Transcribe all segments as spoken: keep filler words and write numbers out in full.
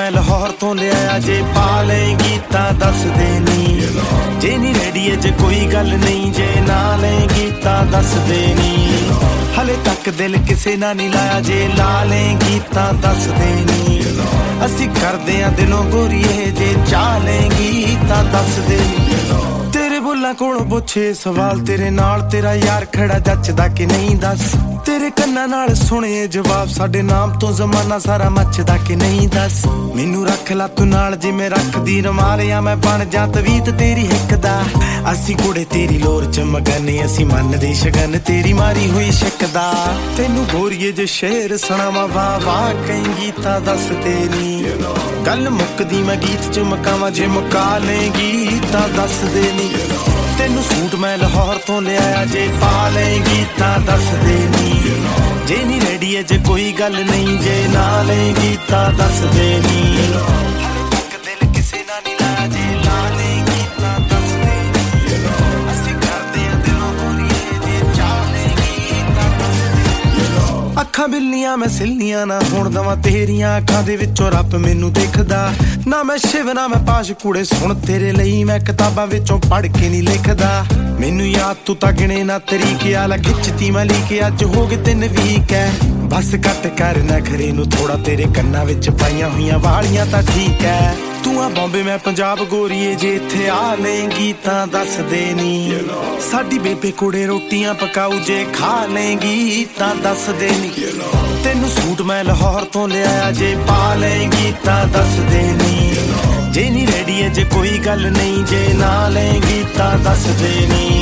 ਮੈਂ ਲਾਹੌਰ ਤੋਂ ਲਿਆਇਆ ਜੇ ਪਾ ਲਏਂਗੀ ਤਾਂ ਦੱਸ ਦੇ ਨੀ ਜੇ ਨੀ ਰੈਡੀ ਏ ਜੇ ਕੋਈ ਗੱਲ ਨਹੀਂ ਜੇ ਨਾ ਲਏਂਗੀ ਤਾਂ ਦੱਸ ਦੇ ਨੀ ਹਲੇ ਤੱਕ ਦਿਲ ਕਿਸੇ ਨਾਲ ਨਹੀਂ ਲਾਇਆ ਜੇ ਲਾ ਲਏਂਗੀ ਤਾਂ ਦੱਸ ਦੇ ਨੀ ਅਸੀਂ ਕਰਦੇ ਆਂ ਦਿਲੋਂ ਗੋਰੀਏ ਜੇ ਚਾਹ ਲਏਂਗੀ ਤਾਂ ਦੱਸ ਦੇ ਨੀ ਤੇਰੇ ਬੁੱਲਾਂ ਕੋਲੋਂ ਪੁੱਛੇ ਸਵਾਲ ਤੇਰੇ ਨਾਲ ਤੇਰਾ ਯਾਰ ਖੜਾ ਜੱਚਦਾ ਕਿ ਨਹੀਂ ਦੱਸ ਤੇਰੇ ਕੰਨਾਂ ਨਾਲ ਸੁਣੇ ਜਵਾਬ ਸਾਡੇ ਨਾਮ ਤੋਂ ਜ਼ਮਾਨਾ ਸਾਰਾ ਮੱਚਦਾ ਕਿ ਨਹੀਂ ਦੱਸ ਮੈਨੂੰ ਰੱਖ ਲਾ ਤੂੰ ਨਾਲ ਜਿਵੇਂ ਰੱਖਦੀ ਰਮਾਲਿਆ ਮੈਂ ਬਣ ਜਾਂ ਤਵੀਤ ਤੇਰੀ ਹਿੱਕ ਦਾ ਅਸੀਂ ਕੁੜੇ ਤੇਰੀ ਲੋਰ ਚ ਮਗਨੇ ਅਸੀਂ ਮੰਨਦੇ ਸ਼ਗਨ ਤੇਰੀ ਮਾਰੀ ਹੋਈ ਸ਼ੱਕਦਾ ਤੈਨੂੰ ਗੋਰੀਏ ਜੇ ਸ਼ੇਰ ਸੁਣਾਵਾਂ ਵਾਹ ਵਾਹ ਕਹੇਂਗੀ ਤਾਂ ਦੱਸ ਦੇ ਨੀ ਗੱਲ ਮੁੱਕਦੀ ਮੈਂ ਗੀਤ ਚ ਮਕਾਵਾਂ ਜੇ ਮੁਕਾ ਲਏਂਗੀ ਤਾਂ ਦੱਸ ਦੇ ਨੀ ਤੈਨੂੰ ਸੂਟ ਮੈਂ ਲਾਹੌਰ ਤੋਂ ਲਿਆਇਆ ਜੇ ਪਾ ਲਏਂਗੀ ਤਾਂ ਦੱਸ ਦੇ ਨੀ ਜੇ ਨੀ ਰੈਡੀ ਏ ਜੇ ਕੋਈ ਗੱਲ ਨਹੀਂ ਜੇ ਨਾ ਲਏਂਗੀ ਤਾਂ ਦੱਸ ਦੇ ਨੀ ਤੱਕ ਦਿਲ ਕਿਸੇ ਨਾਲ ਨਹੀਂ ਲਾਇਆ ਜੇ ਲਾ ਲਏਂਗੀ ਤਾਂ ਦੱਸ ਦੇ ਨੀ ਅਸੀਂ ਕਰਦੇ ਆਂ ਦਿਲੋਂ ਗੋਰੀਏ ਜੇ ਚਾਹ ਲਏਂਗੀ ਤਾਂ ਦੱਸ ਦੇ ਨੀ ਅੱਖਾਂ ਬਿੱਲੀਆਂ ਮੈਂ ਸਿੱਲੀਆਂ ਨਾ ਹੋਣ ਦਵਾਂ ਤੇਰੀਆਂ ਅੱਖਾਂ ਦੇ ਵਿੱਚੋਂ ਰੱਬ ਮੈਨੂੰ ਦੇਖਦਾ ਨਾ ਮੈਂ ਸ਼ਿਵ ਨਾ ਮੈਂ ਪਾਸ਼ ਕੁੜੇ ਸੁਣ ਤੇਰੇ ਲਈ ਮੈਂ ਕਿਤਾਬਾਂ ਵਿੱਚੋਂ ਪੜ੍ਹ ਕੇ ਨਹੀਂ ਲਿਖਦਾ ਮੈਨੂੰ ਯਾਦ ਤੂੰ ਤਾਂ ਗਿਣੇ ਨਾ ਤਰੀਕੇ ਆਲਾ ਖਿੱਚਤੀ ਮੈਂ ਲੀ ਕੇ ਅੱਜ ਹੋ ਗਏ ਤਿੰਨ ਵੀਕ ਐ ਬਸ ਕੱਟ ਕਰ ਨਾ ਖਰੇ ਨੂੰ ਥੋੜਾ ਤੇਰੇ ਕੰਨਾਂ ਵਿੱਚ ਪਾਈਆਂ ਹੋਈਆਂ ਵਾਲੀਆਂ ਤਾਂ ਠੀਕ ਐ ਤੂੰ ਆ ਬੰਬੇ ਮੈਂ ਪੰਜਾਬ ਗੋਰੀਏ ਜੇ ਇੱਥੇ ਆ ਲਏਂਗੀ ਤਾਂ ਦੱਸ ਦੇ ਨੀ ਸਾਡੀ ਬੇਬੇ ਕੋੜੇ ਰੋਟੀਆਂ ਪਕਾਊ ਜੇ ਖਾ ਲਏਂਗੀ ਤਾਂ ਦੱਸ ਦੇ ਨੀ ਤੈਨੂੰ ਸੂਟ ਮੈਂ ਲਾਹੌਰ ਤੋਂ ਲਿਆਇਆ ਜੇ ਪਾ ਲਏਂਗੀ ਤਾਂ ਦੱਸ ਦੇ ਨੀ ਜੇ ਨੀ ਰੈਡੀ ਏ ਜੇ ਕੋਈ ਗੱਲ ਨਹੀਂ ਜੇ ਨਾ ਲਏਂਗੀ ਤਾਂ ਦੱਸ ਦੇ ਨੀ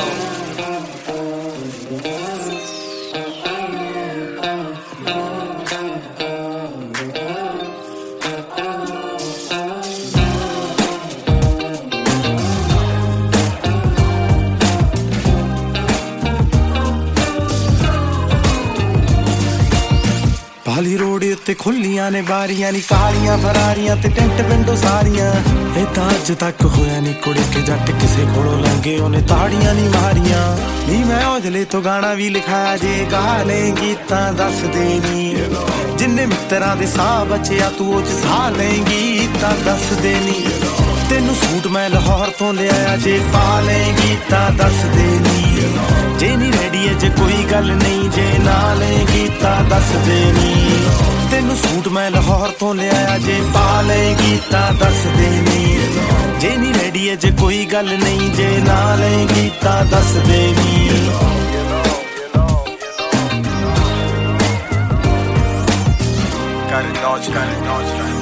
ਪਾਲੀ ਰੋਡ ਉੱਤੇ ਖੁੱਲੀਆਂ ਨੇ ਬਾਰੀਆਂ ਨੀ ਕਾਲੀਆਂ ਫਰਾਰੀਆਂ ਤੇ ਟੈਂਟ ਵਿੰਡੋ ਸਾਰੀਆਂ ਇਹ ਤਾਂ ਅੱਜ ਤੱਕ ਹੋਇਆ ਨੀ ਕੁੜੇ ਕੇ ਜੱਟ ਕਿਸੇ ਕੋਲੋਂ ਲੰਘੇ ਉਹਨੇ ਤਾੜੀਆਂ ਨੀ ਮਾਰੀਆਂ ਨੀ ਮੈਂ ਔਜਲੇ ਤੋਂ ਗਾਣਾ ਵੀ ਲਿਖਾਇਆ ਜੇ ਗਾ ਲਏਂਗੀ ਤਾਂ ਦੱਸ ਦੇ ਨੀ ਜਿੰਨੇ ਮਿੱਤਰਾਂ ਦੇ ਸਾਹ ਬਚਿਆ ਤੂੰ ਉਹ ਚ ਸਾਹ ਲਏਂਗੀ ਤਾਂ ਦੱਸ ਦੇ ਨੀ ਤੈਨੂੰ ਸੂਟ ਮੈਂ ਲਾਹੌਰ ਤੋਂ ਲਿਆਇਆ ਜੇ ਪਾ ਲਏਂਗੀ ਤਾਂ ਦੱਸ ਦੇ ਨੀ ਜੇ ਨੀ ਰੈਡੀ ਏ ਜੇ ਕੋਈ ਗੱਲ ਨਹੀਂ ਜੇ ਨਾ ਲਏਂਗੀ ਤਾਂ ਦੱਸ ਦੇ ਨੀ ਤੈਨੂੰ ਸੂਟ ਮੈਂ ਲਾਹੌਰ ਤੋਂ ਲਿਆਇਆ ਜੇ ਪਾ ਲਏਂਗੀ ਤਾਂ ਦੱਸ ਦੇ ਨੀ ਜੇ ਨੀ ਰੈਡੀ ਏ ਜੇ ਕੋਈ ਗੱਲ ਨਹੀਂ ਜੇ ਨਾ ਲਏਂਗੀ ਤਾਂ ਦੱਸ ਦੇ ਨੀ ਕਰ ਨੌਚ ਕਰ ਨੌਚ